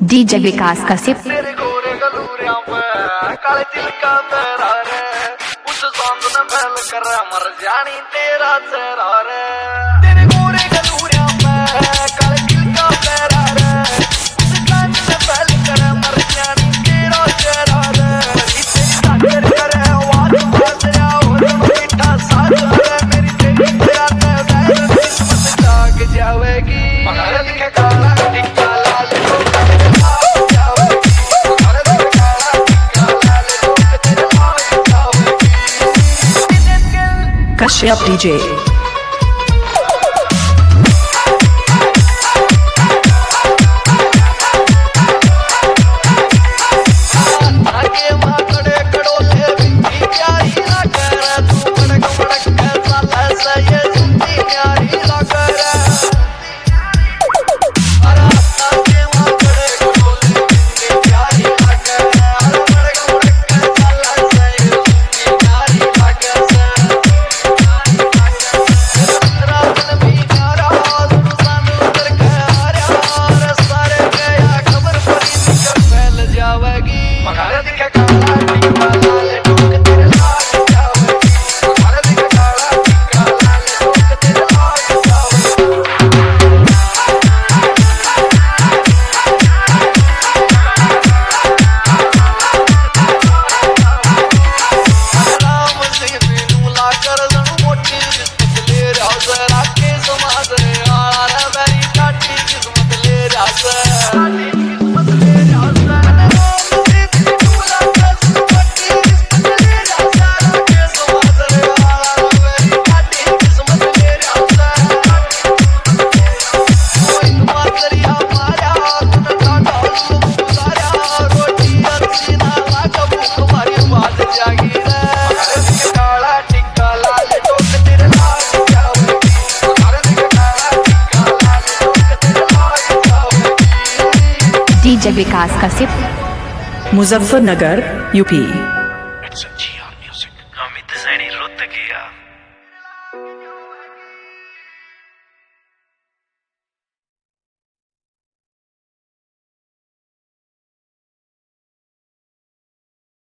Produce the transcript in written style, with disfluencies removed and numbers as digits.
DJ Vikas का SIP तेरे गोरे गलूरियां पे काले दिल का पैरा रे उस सांग में फैल कर मर जानी तेरा चेहरा रे तेरे गोरे गलूरियां पे काले दिल का पैरा रे उस सांग में फैल कर मर जानी तेरा चेहरा रे तेरी सागर करे आवाज बाज रे और मीठा साज रे मेरी तेरी प्यार में वैर किस्मत जाग जावेगी मगर दिखे काला टिक्का लाल Kashyap DJ डीजे विकास का सिप मुजफ्फरनगर यूपी।